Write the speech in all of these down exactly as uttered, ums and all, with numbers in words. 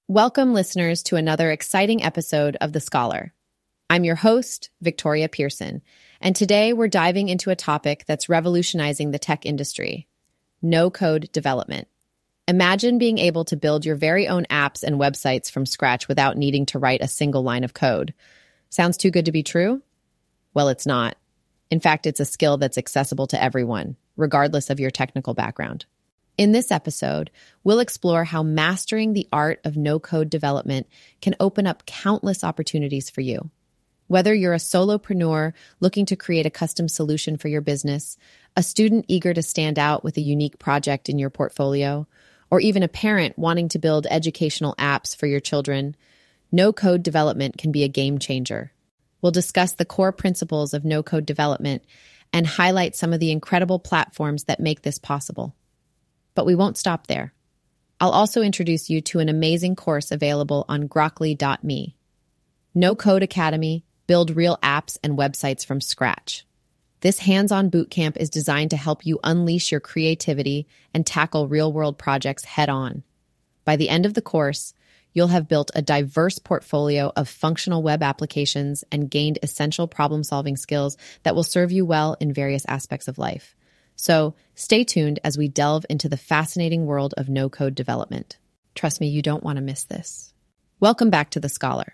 Welcome, listeners, to another exciting episode of The Scholar. I'm your host, Victoria Pearson, and today we're diving into a topic that's revolutionizing the tech industry: no-code development. Imagine being able to build your very own apps and websites from scratch without needing to write a single line of code. Sounds too good to be true? Well, it's not. In fact, it's a skill that's accessible to everyone, regardless of your technical background. In this episode, we'll explore how mastering the art of no-code development can open up countless opportunities for you. Whether you're a solopreneur looking to create a custom solution for your business, a student eager to stand out with a unique project in your portfolio, or even a parent wanting to build educational apps for your children, no-code development can be a game changer. We'll discuss the core principles of no-code development and highlight some of the incredible platforms that make this possible. But we won't stop there. I'll also introduce you to an amazing course available on Grokkly dot me. No Code Academy: Build Real Apps and Websites from Scratch. This hands-on bootcamp is designed to help you unleash your creativity and tackle real-world projects head-on. By the end of the course, you'll have built a diverse portfolio of functional web applications and gained essential problem-solving skills that will serve you well in various aspects of life. So stay tuned as we delve into the fascinating world of no-code development. Trust me, you don't want to miss this. Welcome back to The Scholar.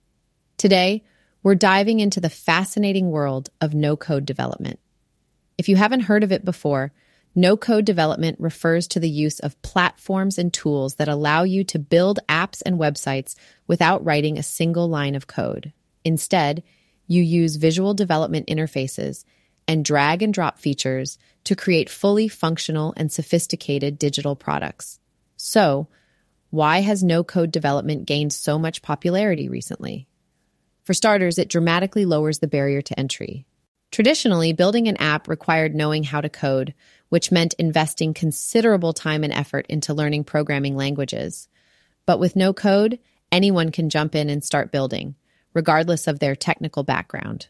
Today, we're diving into the fascinating world of no-code development. If you haven't heard of it before, no-code development refers to the use of platforms and tools that allow you to build apps and websites without writing a single line of code. Instead, you use visual development interfaces and drag and drop features to create fully functional and sophisticated digital products. So, why has no-code development gained so much popularity recently? For starters, it dramatically lowers the barrier to entry. Traditionally, building an app required knowing how to code, which meant investing considerable time and effort into learning programming languages. But with no code, anyone can jump in and start building, regardless of their technical background.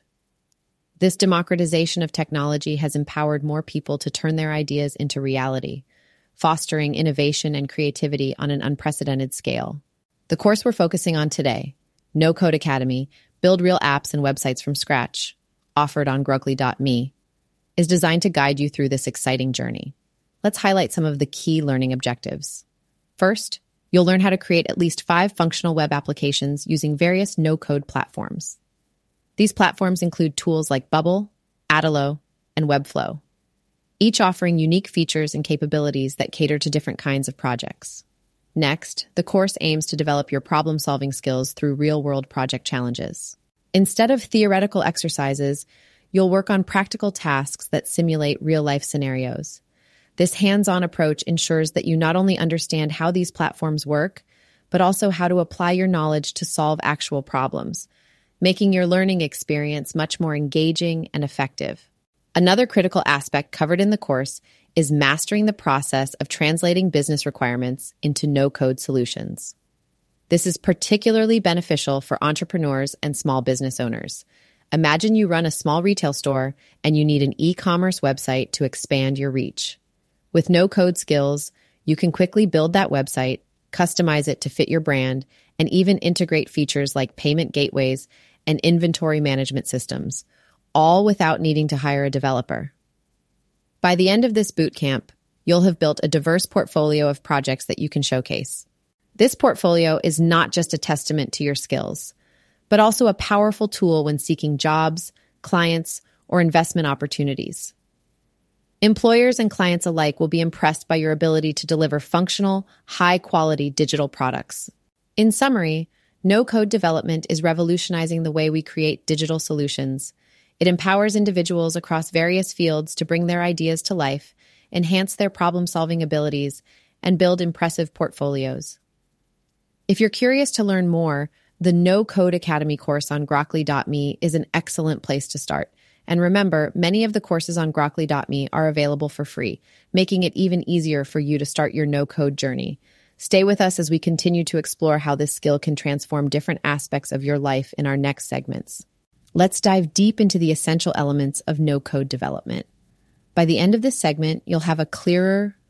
This democratization of technology has empowered more people to turn their ideas into reality, fostering innovation and creativity on an unprecedented scale. The course we're focusing on today, No Code Academy: Build Real Apps and Websites from Scratch, offered on Grokkly dot me, is designed to guide you through this exciting journey. Let's highlight some of the key learning objectives. First, you'll learn how to create at least five functional web applications using various no-code platforms. These platforms include tools like Bubble, Adalo, and Webflow, each offering unique features and capabilities that cater to different kinds of projects. Next, the course aims to develop your problem-solving skills through real-world project challenges. Instead of theoretical exercises, you'll work on practical tasks that simulate real-life scenarios. This hands-on approach ensures that you not only understand how these platforms work, but also how to apply your knowledge to solve actual problems, making your learning experience much more engaging and effective. Another critical aspect covered in the course is mastering the process of translating business requirements into no-code solutions. This is particularly beneficial for entrepreneurs and small business owners. Imagine you run a small retail store and you need an e-commerce website to expand your reach. With no-code skills, you can quickly build that website, customize it to fit your brand, and even integrate features like payment gateways and inventory management systems, all without needing to hire a developer. By the end of this bootcamp, you'll have built a diverse portfolio of projects that you can showcase. This portfolio is not just a testament to your skills, but also a powerful tool when seeking jobs, clients, or investment opportunities. Employers and clients alike will be impressed by your ability to deliver functional, high-quality digital products. In summary, no-code development is revolutionizing the way we create digital solutions. It empowers individuals across various fields to bring their ideas to life, enhance their problem-solving abilities, and build impressive portfolios. If you're curious to learn more, the No Code Academy course on Grokkly dot me is an excellent place to start. And remember, many of the courses on Grokkly dot me are available for free, making it even easier for you to start your no-code journey. Stay with us as we continue to explore how this skill can transform different aspects of your life in our next segments. Let's dive deep into the essential elements of no-code development. By the end of this segment, you'll have a clearer,